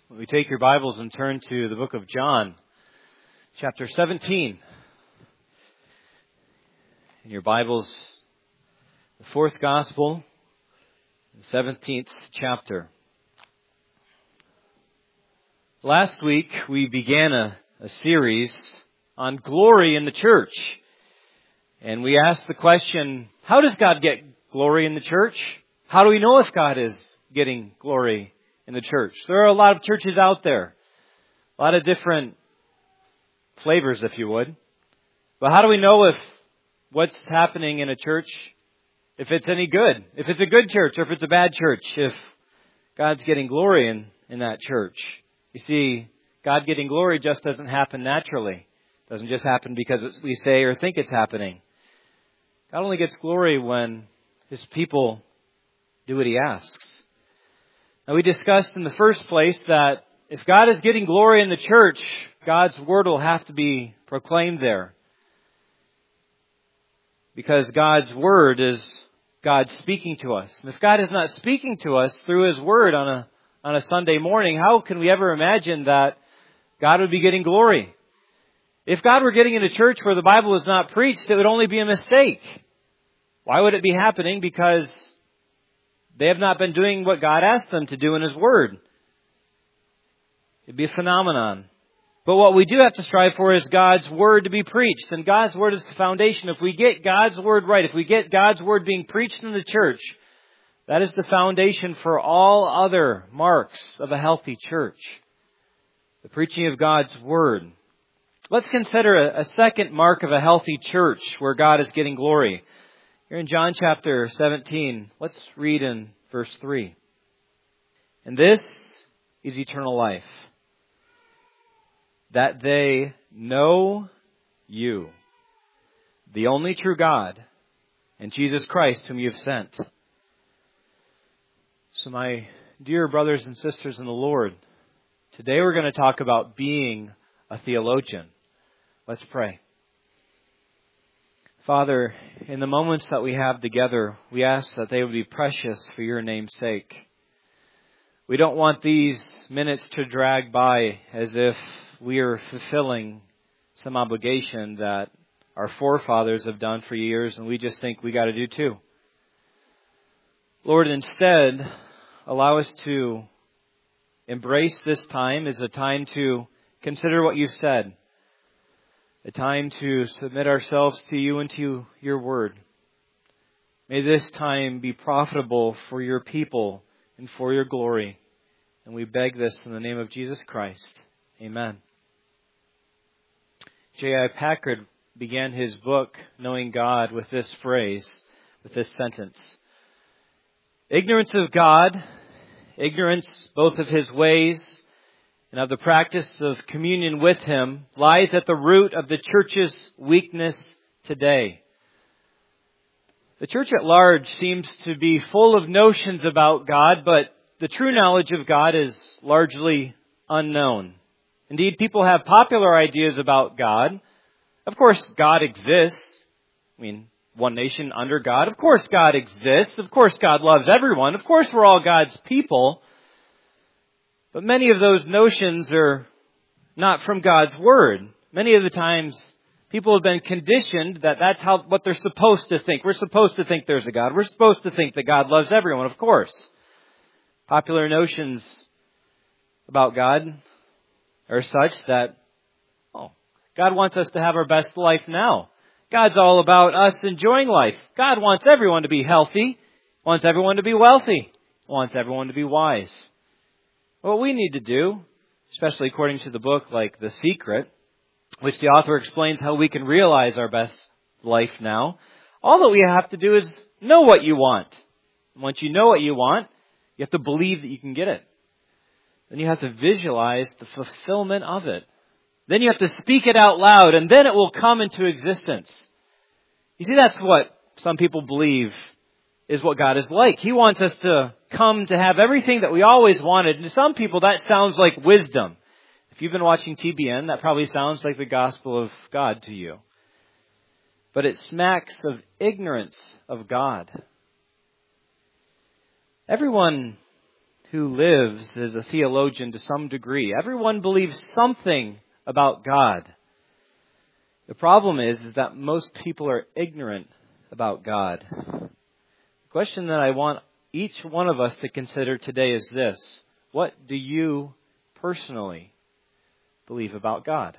We take your Bibles and turn to the book of John, chapter 17. In your Bibles, the fourth gospel, the 17th chapter. Last week, we began a series on glory in the church. And we asked the question, how does God get glory in the church? How do we know if God is getting glory in the church? There are a lot of churches out there. A lot of different flavors, if you would. But how do we know if what's happening in a church, if it's any good? If it's a good church or if it's a bad church? If God's getting glory in that church? You see, God getting glory just doesn't happen naturally. It doesn't just happen because we say or think it's happening. God only gets glory when His people do what He asks. Now, we discussed in the first place that if God is getting glory in the church, God's word will have to be proclaimed there. Because God's word is God speaking to us. And if God is not speaking to us through His word on a Sunday morning, how can we ever imagine that God would be getting glory? If God were getting in a church where the Bible is not preached, it would only be a mistake. Why would it be happening? Because they have not been doing what God asked them to do in His Word. It'd be a phenomenon. But what we do have to strive for is God's Word to be preached. And God's Word is the foundation. If we get God's Word right, if we get God's Word being preached in the church, that is the foundation for all other marks of a healthy church. The preaching of God's Word. Let's consider a second mark of a healthy church where God is getting glory. Here in John chapter 17, let's read in verse 3. And this is eternal life, that they know you, the only true God, and Jesus Christ whom you have sent. So my dear brothers and sisters in the Lord, today we're going to talk about being a theologian. Let's pray. Father, in the moments that we have together, we ask that they would be precious for your name's sake. We don't want these minutes to drag by as if we are fulfilling some obligation that our forefathers have done for years and we just think we got to do too. Lord, instead, allow us to embrace this time as a time to consider what you've said. A time to submit ourselves to you and to your word. May this time be profitable for your people and for your glory. And we beg this in the name of Jesus Christ. Amen. J.I. Packer began his book, Knowing God, with this phrase, with this sentence. Ignorance of God, ignorance both of His ways and of the practice of communion with Him, lies at the root of the church's weakness today. The church at large seems to be full of notions about God, but the true knowledge of God is largely unknown. Indeed, people have popular ideas about God. Of course, God exists. One nation under God. Of course, God exists. Of course, God loves everyone. Of course, we're all God's people. But many of those notions are not from God's Word. Many of the times, people have been conditioned that that's what they're supposed to think. We're supposed to think there's a God. We're supposed to think that God loves everyone, of course. Popular notions about God are such that, God wants us to have our best life now. God's all about us enjoying life. God wants everyone to be healthy, wants everyone to be wealthy, wants everyone to be wise. What we need to do, especially according to the book like The Secret, which the author explains how we can realize our best life now, all that we have to do is know what you want. And once you know what you want, you have to believe that you can get it. Then you have to visualize the fulfillment of it. Then you have to speak it out loud, and then it will come into existence. You see, that's what some people believe is what God is like. He wants us to come to have everything that we always wanted. And to some people, that sounds like wisdom. If you've been watching TBN, that probably sounds like the gospel of God to you. But it smacks of ignorance of God. Everyone who lives is a theologian to some degree. Everyone believes something about God. The problem is that most people are ignorant about God. The question that I want each one of us to consider today is this: what do you personally believe about God?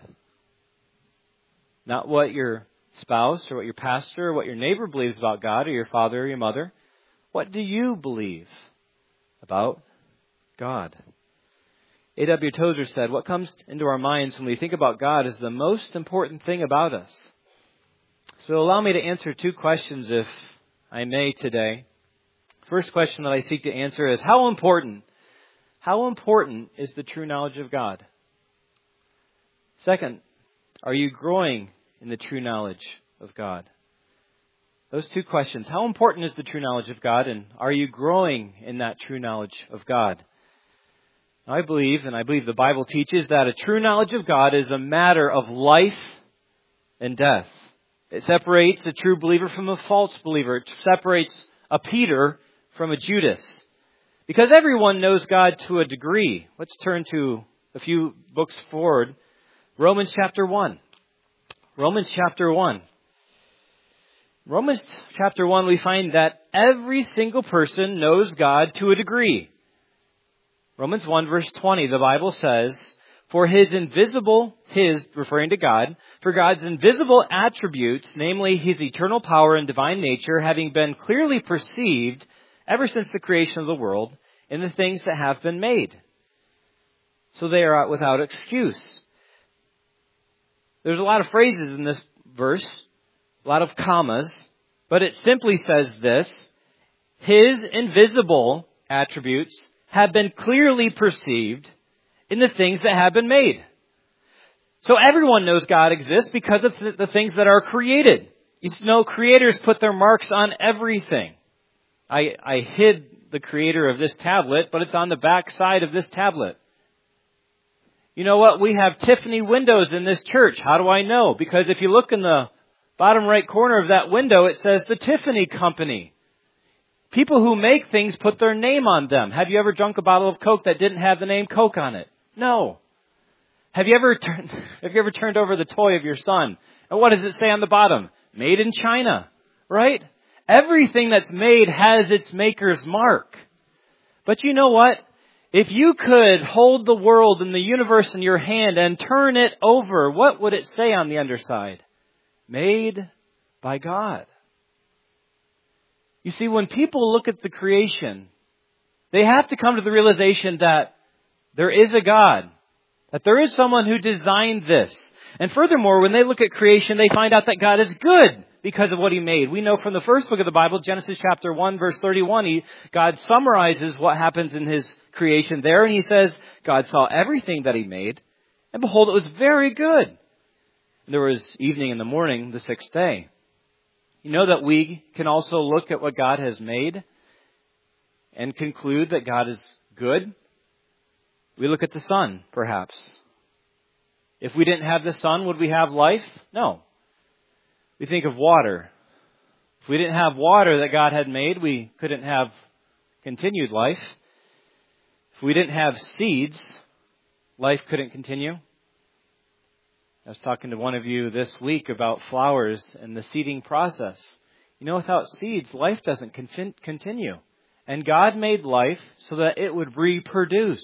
Not what your spouse or what your pastor or what your neighbor believes about God or your father or your mother. What do you believe about God? A.W. Tozer said, what comes into our minds when we think about God is the most important thing about us. So allow me to answer two questions, if I may, today. First question that I seek to answer is, how important is the true knowledge of God? Second, are you growing in the true knowledge of God? Those two questions. How important is the true knowledge of God, and are you growing in that true knowledge of God? I believe the Bible teaches that a true knowledge of God is a matter of life and death. It separates a true believer from a false believer. It separates a Peter from a Judas. Because everyone knows God to a degree. Let's turn to a few books forward. Romans chapter 1. Romans chapter 1. Romans chapter 1, we find that every single person knows God to a degree. Romans 1 verse 20, the Bible says, for referring to God, for God's invisible attributes, namely His eternal power and divine nature, having been clearly perceived ever since the creation of the world in the things that have been made. So they are without excuse. There's a lot of phrases in this verse, a lot of commas, but it simply says this: His invisible attributes have been clearly perceived in the things that have been made. So everyone knows God exists because of the things that are created. You know, creators put their marks on everything. I hid the creator of this tablet, but it's on the back side of this tablet. You know what? We have Tiffany windows in this church. How do I know? Because if you look in the bottom right corner of that window, it says the Tiffany Company. People who make things put their name on them. Have you ever drunk a bottle of Coke that didn't have the name Coke on it? No. Have you ever turned over the toy of your son? And what does it say on the bottom? Made in China, right? Everything that's made has its maker's mark. But you know what? If you could hold the world and the universe in your hand and turn it over, what would it say on the underside? Made by God. You see, when people look at the creation, they have to come to the realization that there is a God, that there is someone who designed this. And furthermore, when they look at creation, they find out that God is good because of what He made. We know from the first book of the Bible, Genesis chapter 1, verse 31, God summarizes what happens in His creation there. And He says, God saw everything that He made, and behold, it was very good. And there was evening and the morning, the sixth day. You know that we can also look at what God has made and conclude that God is good? We look at the sun, perhaps. If we didn't have the sun, would we have life? No. We think of water. If we didn't have water that God had made, we couldn't have continued life. If we didn't have seeds, life couldn't continue. I was talking to one of you this week about flowers and the seeding process. You know, without seeds, life doesn't continue. And God made life so that it would reproduce.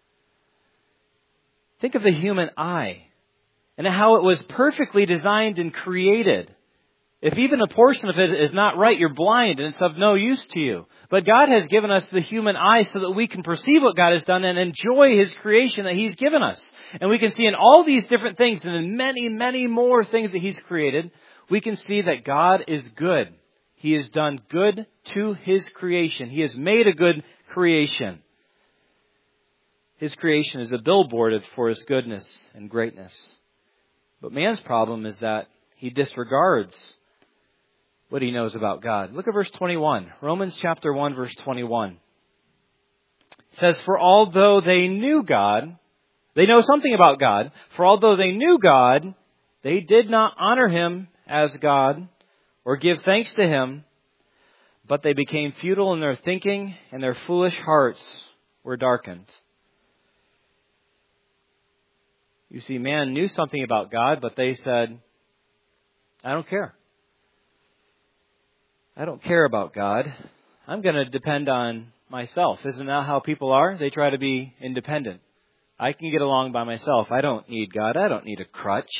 Think of the human eye and how it was perfectly designed and created. If even a portion of it is not right, you're blind and it's of no use to you. But God has given us the human eye so that we can perceive what God has done and enjoy His creation that He's given us. And we can see in all these different things and in many, many more things that He's created, we can see that God is good. He has done good to His creation. He has made a good creation. His creation is a billboard for His goodness and greatness. But man's problem is that he disregards what he knows about God. Look at verse 21. Romans chapter 1, verse 21. It says, for although they knew God, they know something about God. For although they knew God, they did not honor Him as God or give thanks to Him, but they became futile in their thinking and their foolish hearts were darkened. You see, man knew something about God, but they said, I don't care. I don't care about God. I'm going to depend on myself. Isn't that how people are? They try to be independent. I can get along by myself. I don't need God. I don't need a crutch.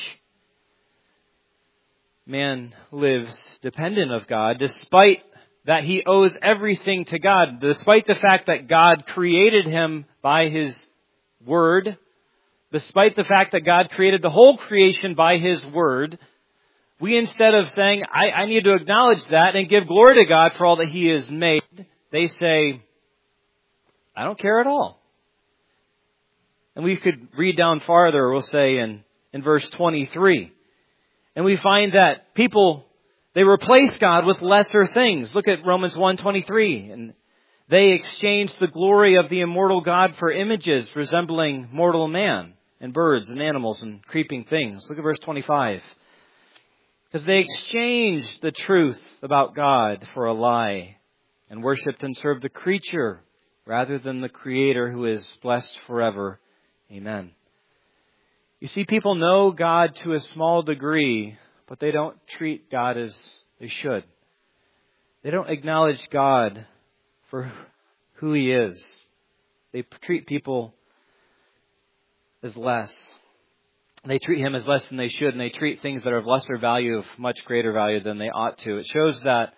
Man lives dependent of God despite that he owes everything to God, despite the fact that God created him by his word, despite the fact that God created the whole creation by his word. We, instead of saying, I need to acknowledge that and give glory to God for all that he has made, they say, I don't care at all. And we could read down farther, we'll say in verse 23. And we find that people, they replace God with lesser things. Look at Romans 1:23. And they exchanged the glory of the immortal God for images resembling mortal man and birds and animals and creeping things. Look at verse 25. Because they exchanged the truth about God for a lie and worshipped and served the creature rather than the Creator who is blessed forever. Amen. You see, people know God to a small degree, but they don't treat God as they should. They don't acknowledge God for who he is. They treat people as less. They treat him as less than they should, and they treat things that are of lesser value of much greater value than they ought to. It shows that,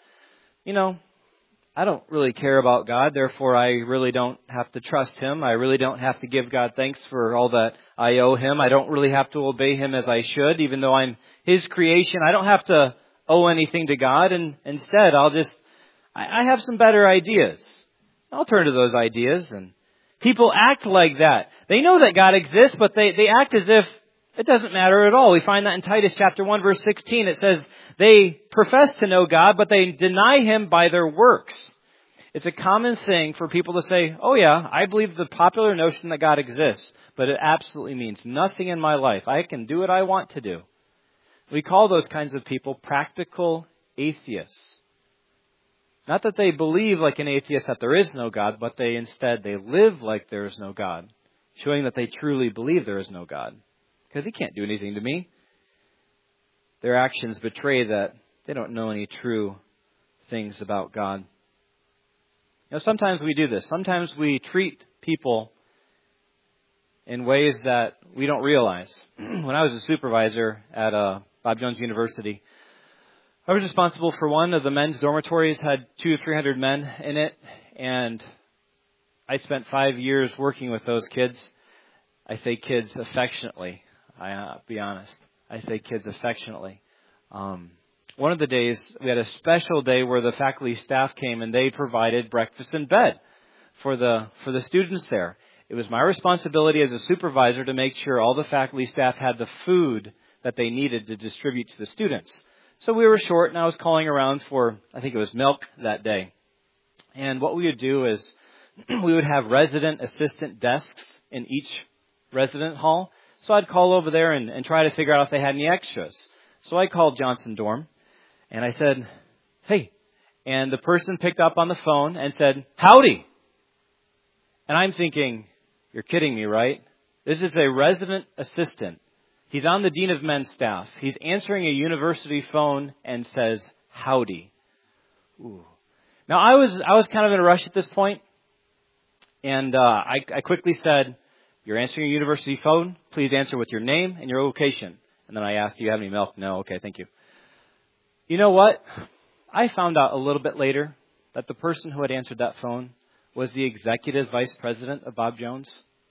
I don't really care about God, therefore I really don't have to trust him. I really don't have to give God thanks for all that I owe him. I don't really have to obey him as I should, even though I'm his creation. I don't have to owe anything to God, and instead I have some better ideas. I'll turn to those ideas, and people act like that. They know that God exists, but they act as if it doesn't matter at all. We find that in Titus chapter 1, verse 16. It says, they profess to know God, but they deny him by their works. It's a common thing for people to say, oh yeah, I believe the popular notion that God exists, but it absolutely means nothing in my life. I can do what I want to do. We call those kinds of people practical atheists. Not that they believe like an atheist that there is no God, but they live like there is no God, showing that they truly believe there is no God. Because he can't do anything to me. Their actions betray that they don't know any true things about God. Sometimes we do this. Sometimes we treat people in ways that we don't realize. When I was a supervisor at Bob Jones University, I was responsible for one of the men's dormitories, had 200 or 300 men in it, and I spent 5 years working with those kids. I say kids affectionately. I'll be honest. I say kids affectionately. One of the days, we had a special day where the faculty staff came and they provided breakfast in bed for the students there. It was my responsibility as a supervisor to make sure all the faculty staff had the food that they needed to distribute to the students. So we were short, and I was calling around for, I think it was milk that day. And what we would do is we would have resident assistant desks in each resident hall. So I'd call over there and try to figure out if they had any extras. So I called Johnson Dorm, and I said, hey. And the person picked up on the phone and said, howdy. And I'm thinking, you're kidding me, right? This is a resident assistant. He's on the Dean of Men's staff. He's answering a university phone and says, howdy. Ooh. Now, I was kind of in a rush at this point, and I quickly said, you're answering a university phone. Please answer with your name and your location. And then I asked, do you have any milk? No. Okay, thank you. You know what? I found out a little bit later that the person who had answered that phone was the executive vice president of Bob Jones.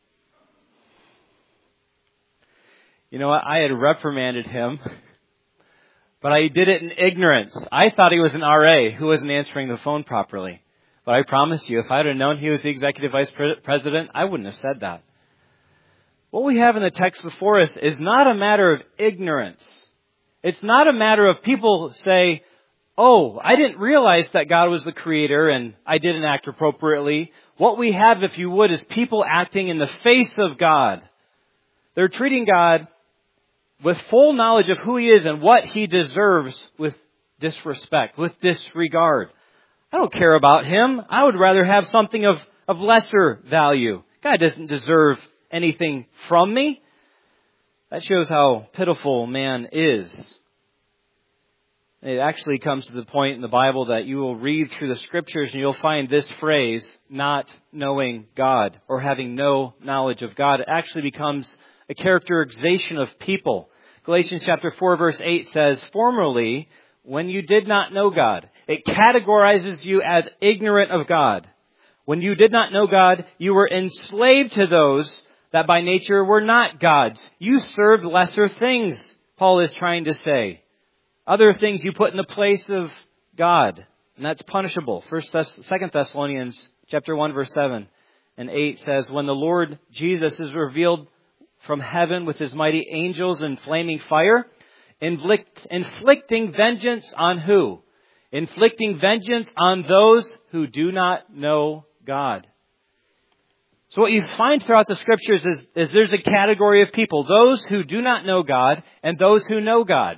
You know what? I had reprimanded him, but I did it in ignorance. I thought he was an RA who wasn't answering the phone properly. But I promise you, if I had known he was the executive vice president, I wouldn't have said that. What we have in the text before us is not a matter of ignorance. It's not a matter of people say, oh, I didn't realize that God was the creator and I didn't act appropriately. What we have, if you would, is people acting in the face of God. They're treating God with full knowledge of who he is and what he deserves with disrespect, with disregard. I don't care about him. I would rather have something of of lesser value. God doesn't deserve anything from me. That shows how pitiful man is. It actually comes to the point in the Bible that you will read through the Scriptures and you'll find this phrase, not knowing God or having no knowledge of God. It actually becomes a characterization of people. Galatians chapter 4 verse 8 says, formerly, when you did not know God, it categorizes you as ignorant of God. When you did not know God, you were enslaved to those that by nature were not gods. You served lesser things, Paul is trying to say. Other things you put in the place of God, and that's punishable. 2 Thessalonians chapter 1 verse 7 and 8 says, when the Lord Jesus is revealed from heaven with his mighty angels in flaming fire, inflicting vengeance on who? Inflicting vengeance on those who do not know God. So what you find throughout the Scriptures is there's a category of people, those who do not know God and those who know God.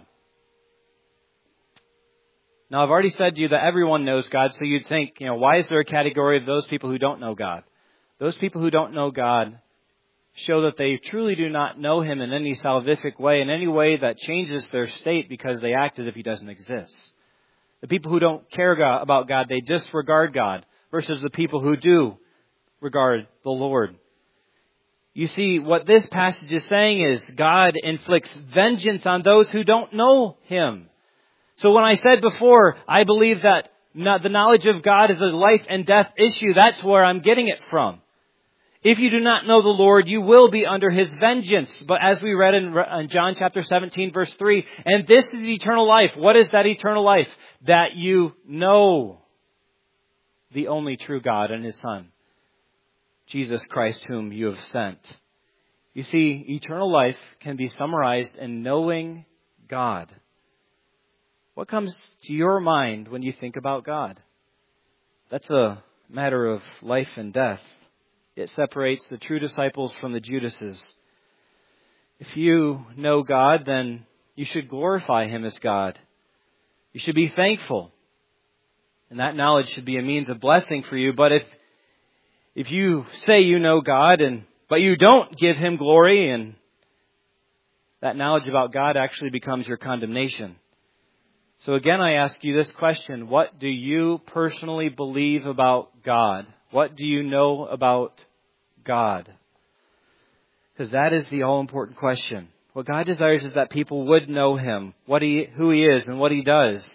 Now, I've already said to you that everyone knows God, so you'd think, why is there a category of those people who don't know God? Those people who don't know God show that they truly do not know Him in any salvific way, in any way that changes their state because they act as if He doesn't exist. The people who don't care about God, they disregard God, versus the people who do regard the Lord. You see, what this passage is saying is God inflicts vengeance on those who don't know Him. So when I said before, I believe that the knowledge of God is a life and death issue, that's where I'm getting it from. If you do not know the Lord, you will be under His vengeance. But as we read in John chapter 17 verse 3, and this is eternal life. What is that eternal life? That you know the only true God and His Son, Jesus Christ, whom you have sent. You see, eternal life can be summarized in knowing God. What comes to your mind when you think about God? That's a matter of life and death. It separates the true disciples from the Judases. If you know God, then you should glorify Him as God. You should be thankful. And that knowledge should be a means of blessing for you. But if you say you know God, but you don't give Him glory, and that knowledge about God actually becomes your condemnation. So again, I ask you this question. What do you personally believe about God? What do you know about God? Because that is the all-important question. What God desires is that people would know Him, who He is and what He does.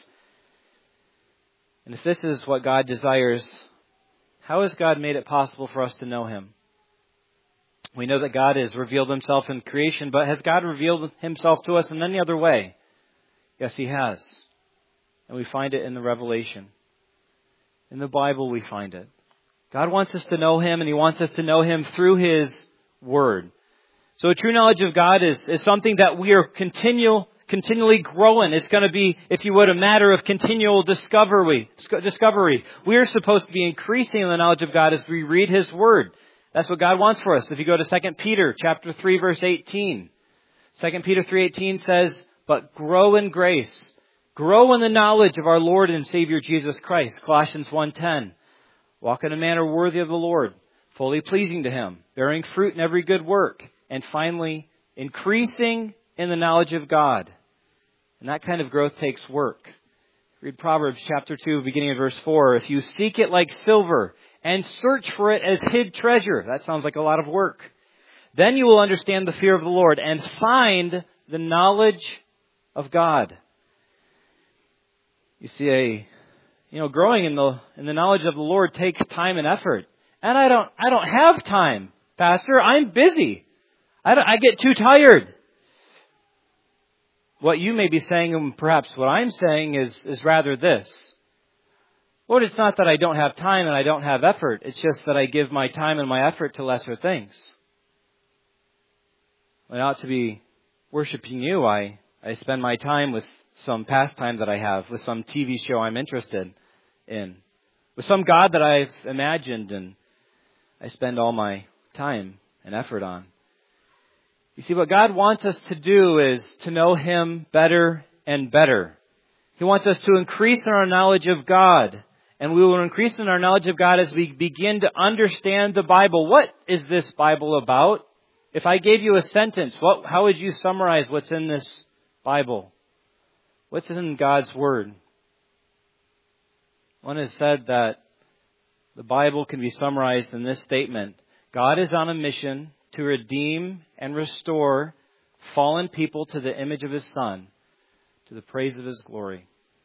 And if this is what God desires, how has God made it possible for us to know Him? We know that God has revealed Himself in creation, but has God revealed Himself to us in any other way? Yes, He has. And we find it in the Revelation. In the Bible we find it. God wants us to know Him, and He wants us to know Him through His Word. So a true knowledge of God is something that we are continually growing. It's going to be, if you would, a matter of continual discovery. We are supposed to be increasing in the knowledge of God as we read His Word. That's what God wants for us. If you go to 2 Peter chapter 3 verse 18. 2 Peter 3:18 says, but grow in grace. Grow in the knowledge of our Lord and Savior Jesus Christ. Colossians 1:10. Walk in a manner worthy of the Lord, fully pleasing to Him, bearing fruit in every good work. And finally, increasing in the knowledge of God. And that kind of growth takes work. Read Proverbs chapter 2, beginning of verse 4. If you seek it like silver and search for it as hid treasure. That sounds like a lot of work. Then you will understand the fear of the Lord and find the knowledge of God. You see, growing in the knowledge of the Lord takes time and effort. And I don't have time, Pastor. I'm busy. I get too tired. What you may be saying, and perhaps what I'm saying, is rather this. Lord, it's not that I don't have time and I don't have effort. It's just that I give my time and my effort to lesser things. When I ought to be worshiping you, I spend my time with some pastime that I have, with some TV show I'm interested in, with some God that I've imagined and I spend all my time and effort on. You see, what God wants us to do is to know Him better and better. He wants us to increase in our knowledge of God And we will increase in our knowledge of God as we begin to understand the Bible. What is this Bible about? If I gave you a sentence, how would you summarize what's in this Bible? What's in God's Word? One has said that the Bible can be summarized in this statement. God is on a mission to redeem and restore fallen people to the image of His Son, to the praise of His glory.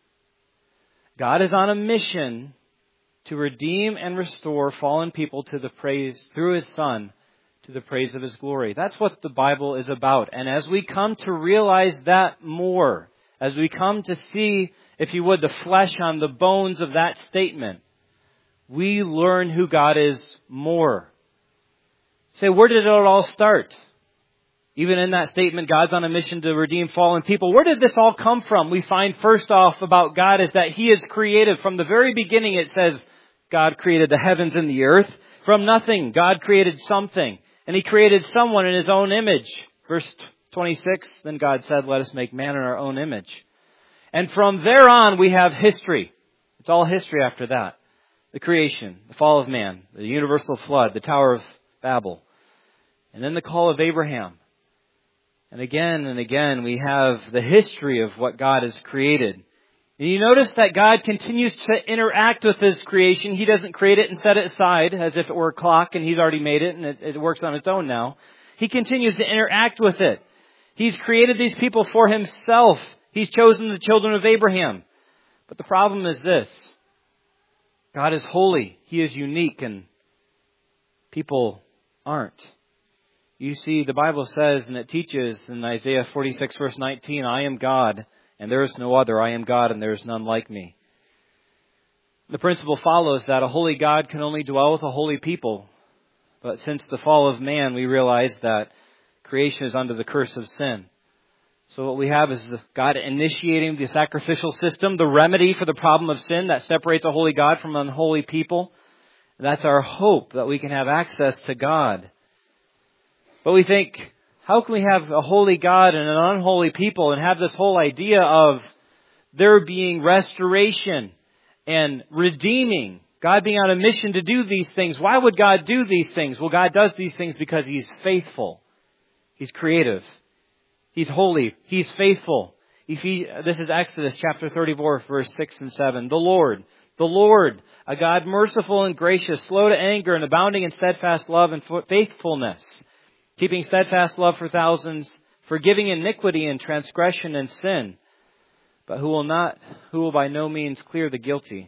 God is on a mission to redeem and restore fallen people to the praise, through His Son, to the praise of His glory. That's what the Bible is about. And as we come to realize that more, as we come to see, if you would, the flesh on the bones of that statement, we learn who God is more. Say, where did it all start? Even in that statement, God's on a mission to redeem fallen people. Where did this all come from? We find first off about God is that He is creative. From the very beginning it says God created the heavens and the earth. From nothing, God created something. And He created someone in His own image. Verse 26, then God said, let us make man in our own image. And from there on we have history. It's all history after that. The creation, the fall of man, the universal flood, the Tower of Babel. And then the call of Abraham. And again, we have the history of what God has created. And you notice that God continues to interact with His creation. He doesn't create it and set it aside as if it were a clock and He's already made it and it works on its own now. He continues to interact with it. He's created these people for Himself. He's chosen the children of Abraham. But the problem is this. God is holy. He is unique and people aren't. You see, the Bible says, and it teaches in Isaiah 46 verse 19, I am God, and there is no other. I am God, and there is none like me. The principle follows that a holy God can only dwell with a holy people. But since the fall of man, we realize that creation is under the curse of sin. So what we have is God initiating the sacrificial system, the remedy for the problem of sin that separates a holy God from unholy people. And that's our hope, that we can have access to God. But we think, how can we have a holy God and an unholy people and have this whole idea of there being restoration and redeeming, God being on a mission to do these things? Why would God do these things? Well, God does these things because He's faithful. He's creative. He's holy. He's faithful. This is Exodus chapter 34, verse 6 and 7. The Lord, a God merciful and gracious, slow to anger and abounding in steadfast love and faithfulness, keeping steadfast love for thousands, forgiving iniquity and transgression and sin, but who will by no means clear the guilty.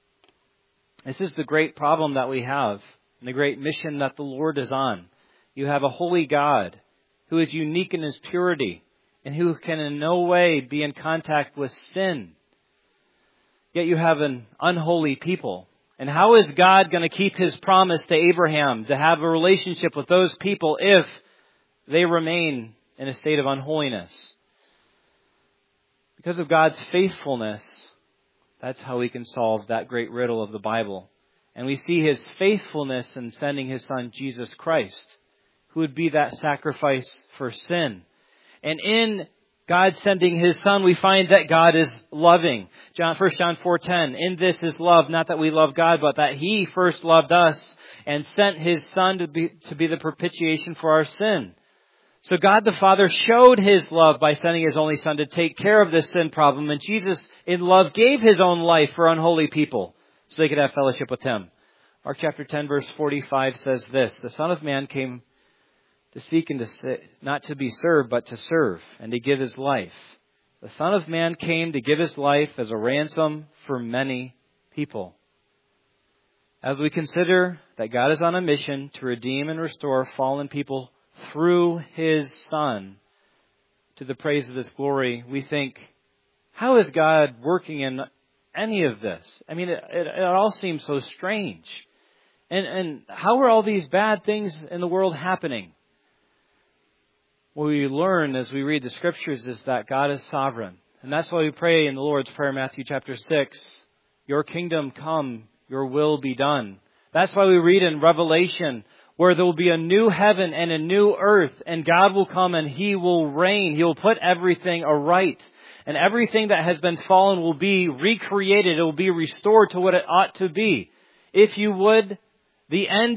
This is the great problem that we have, and the great mission that the Lord is on. You have a holy God who is unique in His purity and who can in no way be in contact with sin. Yet you have an unholy people. And how is God going to keep His promise to Abraham to have a relationship with those people if they remain in a state of unholiness? Because of God's faithfulness, that's how we can solve that great riddle of the Bible. And we see His faithfulness in sending His Son, Jesus Christ, who would be that sacrifice for sin. And in God sending His Son, we find that God is loving. 1 John 4:10, in this is love, not that we love God, but that He first loved us and sent His Son to be the propitiation for our sin. So God the Father showed His love by sending His only Son to take care of this sin problem. And Jesus, in love, gave His own life for unholy people so they could have fellowship with Him. Mark chapter 10, verse 45 says this, the Son of Man came to seek and not to be served, but to serve, and to give His life. The Son of Man came to give His life as a ransom for many people. As we consider that God is on a mission to redeem and restore fallen people through His Son to the praise of His glory, we think, how is God working in any of this? I mean, it all seems so strange. And how are all these bad things in the world happening? What we learn as we read the Scriptures is that God is sovereign. And that's why we pray in the Lord's Prayer, Matthew chapter 6, your kingdom come, your will be done. That's why we read in Revelation where there will be a new heaven and a new earth, and God will come and He will reign. He will put everything aright. And everything that has been fallen will be recreated. It will be restored to what it ought to be. If you would, the end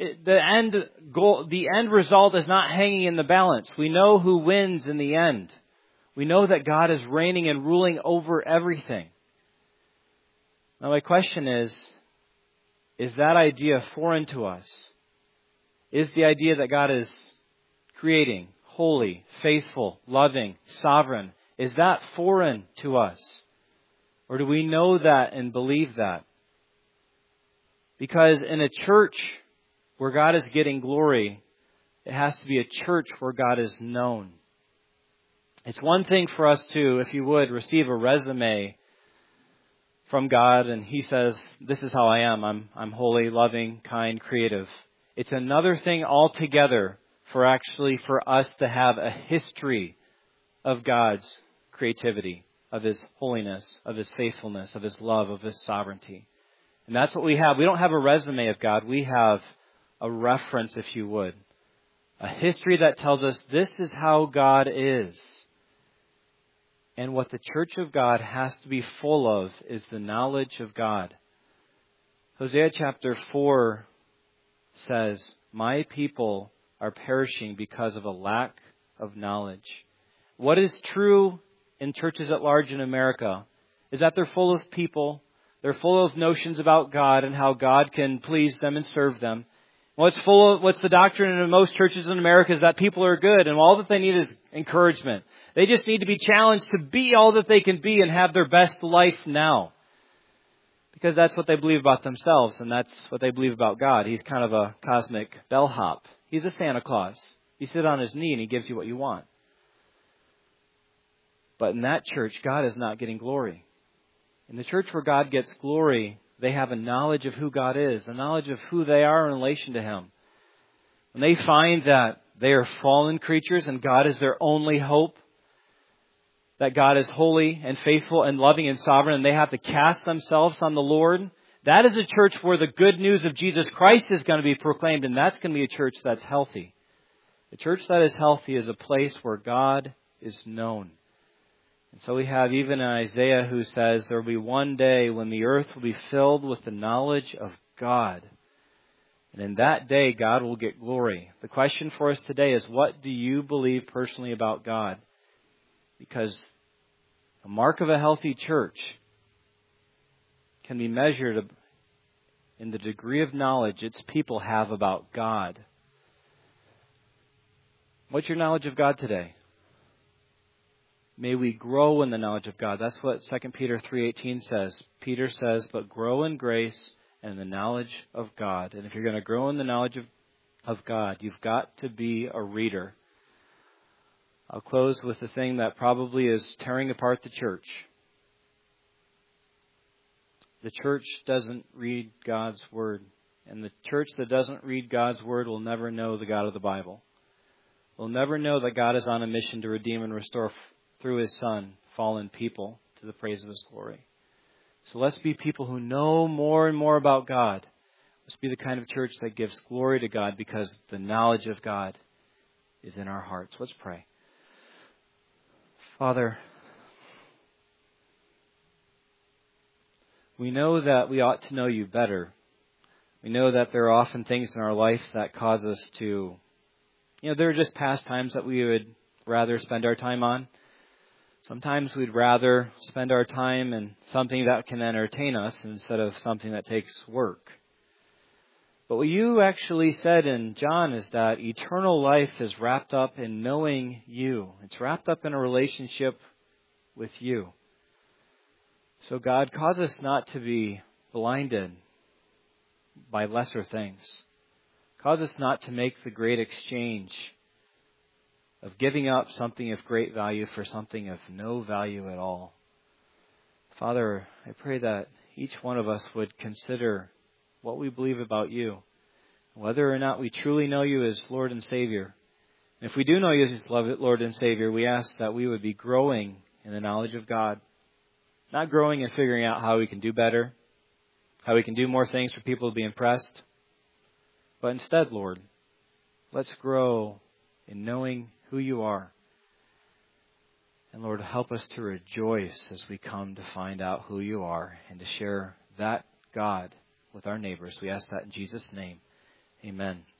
result is not hanging in the balance. We know who wins in the end. We know that God is reigning and ruling over everything. Now my question is that idea foreign to us? Is the idea that God is creating, holy, faithful, loving, sovereign, is that foreign to us? Or do we know that and believe that? Because in a church where God is getting glory, it has to be a church where God is known. It's one thing for us to, if you would, receive a resume from God and He says, this is how I am. I'm holy, loving, kind, creative. It's another thing altogether for us to have a history of God's creativity, of His holiness, of His faithfulness, of His love, of His sovereignty. And that's what we have. We don't have a resume of God. We have a reference, if you would. A history that tells us this is how God is. And what the church of God has to be full of is the knowledge of God. Hosea chapter 4 says, my people are perishing because of a lack of knowledge. What is true in churches at large in America is that they're full of people. They're full of notions about God and how God can please them and serve them. What's the doctrine in most churches in America is that people are good and all that they need is encouragement. They just need to be challenged to be all that they can be and have their best life now. Because that's what they believe about themselves and that's what they believe about God. He's kind of a cosmic bellhop. He's a Santa Claus. You sit on His knee and He gives you what you want. But in that church, God is not getting glory. In the church where God gets glory, they have a knowledge of who God is, a knowledge of who they are in relation to Him. When they find that they are fallen creatures and God is their only hope, that God is holy and faithful and loving and sovereign, and they have to cast themselves on the Lord, that is a church where the good news of Jesus Christ is going to be proclaimed, and that's going to be a church that's healthy. A church that is healthy is a place where God is known. And so we have even in Isaiah who says there will be one day when the earth will be filled with the knowledge of God. And in that day, God will get glory. The question for us today is, what do you believe personally about God? Because a mark of a healthy church can be measured in the degree of knowledge its people have about God. What's your knowledge of God today? May we grow in the knowledge of God. That's what 2 Peter 3:18 says. Peter says, but grow in grace and the knowledge of God. And if you're going to grow in the knowledge of God, you've got to be a reader. I'll close with the thing that probably is tearing apart the church. The church doesn't read God's Word. And the church that doesn't read God's Word will never know the God of the Bible. Will never know that God is on a mission to redeem and restore through His Son fallen people to the praise of His glory. So let's be people who know more and more about God. Let's be the kind of church that gives glory to God because the knowledge of God is in our hearts. Let's pray. Father, we know that we ought to know You better. We know that there are often things in our life that cause us to, there are just pastimes that we would rather spend our time on. Sometimes we'd rather spend our time in something that can entertain us instead of something that takes work. But what You actually said in John is that eternal life is wrapped up in knowing You. It's wrapped up in a relationship with You. So God, cause us not to be blinded by lesser things. Cause us not to make the great exchange of giving up something of great value for something of no value at all. Father, I pray that each one of us would consider what we believe about You, whether or not we truly know You as Lord and Savior. And if we do know You as Lord and Savior, we ask that we would be growing in the knowledge of God, not growing and figuring out how we can do better, how we can do more things for people to be impressed, but instead, Lord, let's grow in knowing who You are. And Lord, help us to rejoice as we come to find out who you are and to share that God with our neighbors. We ask that in Jesus' name. Amen.